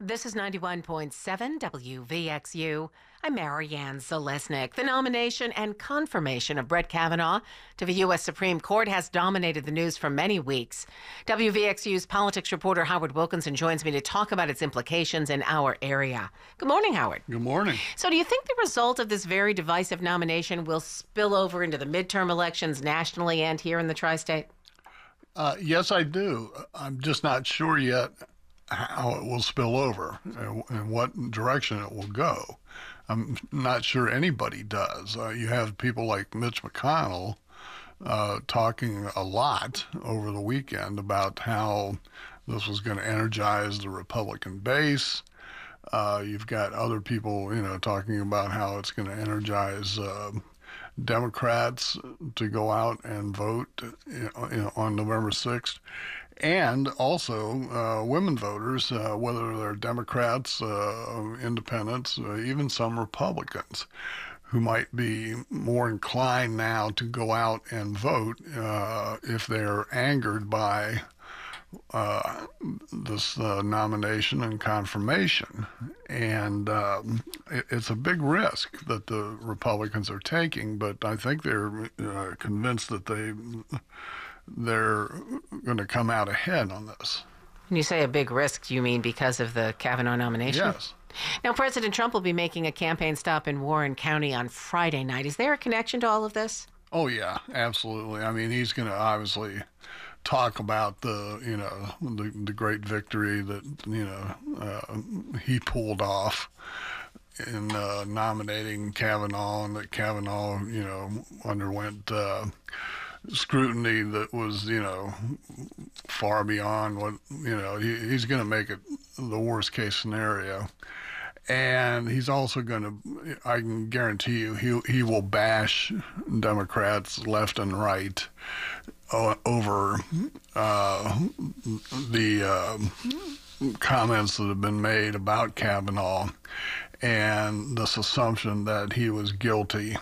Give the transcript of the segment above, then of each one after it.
This is 91.7 WVXU. I'm Marianne Zalesnik. The nomination and confirmation of Brett Kavanaugh to the U.S. Supreme Court has dominated the news for many weeks. WVXU's politics reporter Howard Wilkinson joins me to talk about its implications in our area. Good morning, Howard. Good morning. So do you think the result of this very divisive nomination will spill over into the midterm elections nationally and here in the tri-state? Yes, I do. I'm just not sure yet how it will spill over and what direction it will go. I'm not sure anybody does. You have people like Mitch McConnell talking a lot over the weekend about how this was going to energize the Republican base. You've got other people, talking about how it's going to energize Democrats to go out and vote on November 6th. And also women voters, whether they're Democrats, independents, even some Republicans, who might be more inclined now to go out and vote if they're angered by this nomination and confirmation. And it's a big risk that the Republicans are taking, but I think they're convinced that they're going to come out ahead on this. When you say a big risk, do you mean because of the Kavanaugh nomination? Yes. Now, President Trump will be making a campaign stop in Warren County on Friday night. Is there a connection to all of this? Oh, yeah, absolutely. I mean, he's going to obviously talk about the great victory that, he pulled off in nominating Kavanaugh, and that Kavanaugh, underwent scrutiny that was, far beyond what, he's going to make it the worst case scenario. And he's also going to, I can guarantee you, he will bash Democrats left and right over the comments that have been made about Kavanaugh and this assumption that he was guilty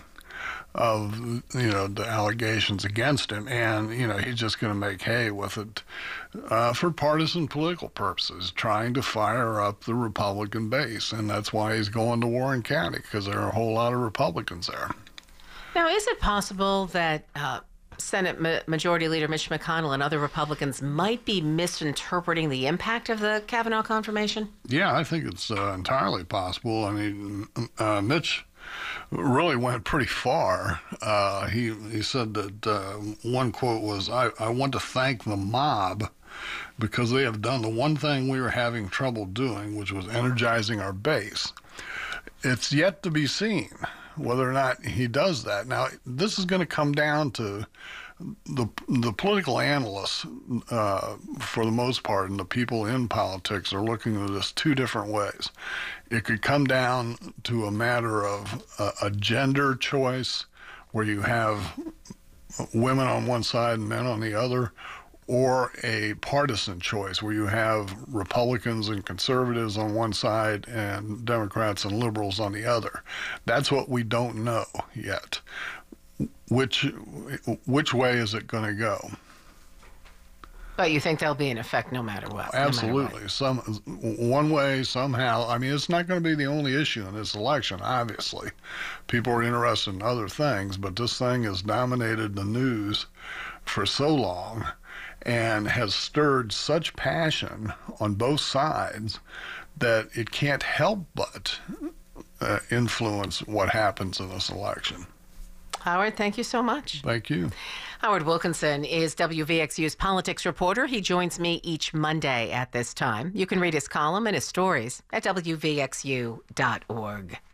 of the allegations against him, and he's just going to make hay with it for partisan political purposes, trying to fire up the Republican base. And that's why he's going to Warren County, because there are a whole lot of Republicans there. Now, is it possible that Senate Majority Leader Mitch McConnell and other Republicans might be misinterpreting the impact of the Kavanaugh confirmation? Yeah, I think it's entirely possible. I mean, Mitch really went pretty far. He said that one quote was, I want to thank the mob because they have done the one thing we were having trouble doing, which was energizing our base. It's yet to be seen whether or not he does that. Now, this is going to come down to the political analysts, for the most part, and the people in politics are looking at this two different ways. It could come down to a matter of a gender choice, where you have women on one side and men on the other, or a partisan choice where you have Republicans and conservatives on one side and Democrats and liberals on the other. That's what we don't know yet. Which way is it going to go? But you think there'll be an effect no matter what? Absolutely. One way, somehow. I mean, it's not going to be the only issue in this election, obviously. People are interested in other things, but this thing has dominated the news for so long and has stirred such passion on both sides that it can't help but influence what happens in this election. Howard, thank you so much. Thank you. Howard Wilkinson is WVXU's politics reporter. He joins me each Monday at this time. You can read his column and his stories at WVXU.org.